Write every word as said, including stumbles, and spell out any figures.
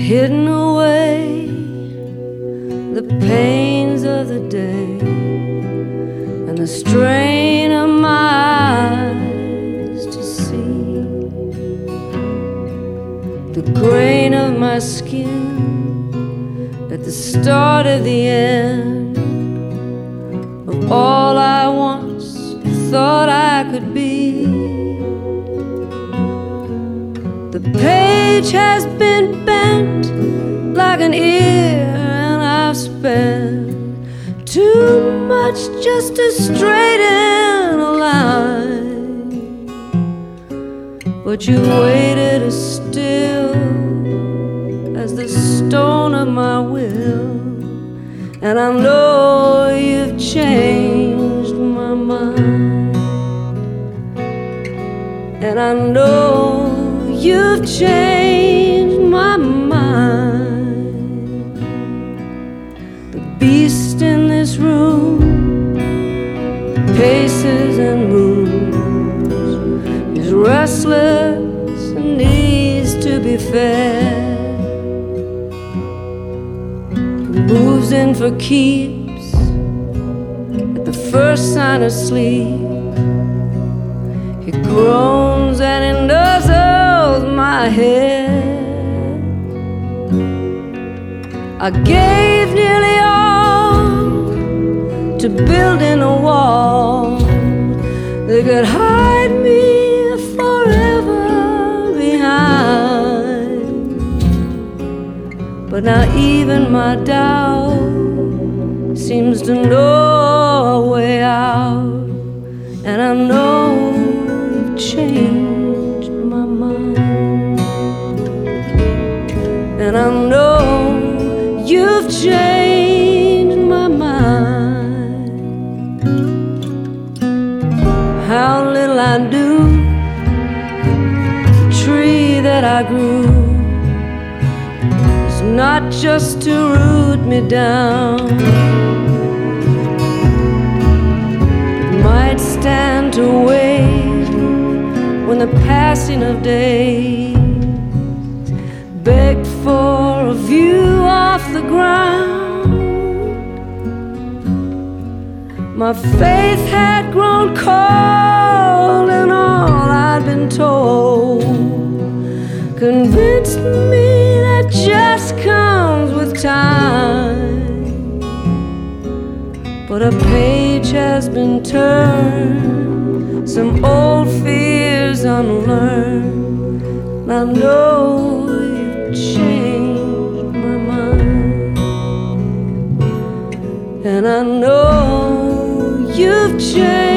hidden away the pains of the day and the strain of my eyes to see the grain of my skin at the start of the end of all I once thought I could be. The page has been bent like an ear, and I've spent too much just to straighten a line. But you waited as still as the stone of my will, and I know you've changed my mind, and I know you've changed my mind. The beast in this room paces and moves. He's restless and needs to be fed. He moves in for keeps at the first sign of sleep. He groans and he nuzzles my head. I gave nearly all to building a wall that could hide me forever behind. But now even my doubt seems to know a way out, and I know you've changed my mind, and I know you've changed my mind. How little I knew the tree that I grew was not just to root me down. It might stand to wait when the passing of days begged for a view off the ground. My faith had grown cold, and all I'd been told convinced me that just comes with time. But a page has been turned, some old fears unlearned, and I know you've changed my mind, and I know you've changed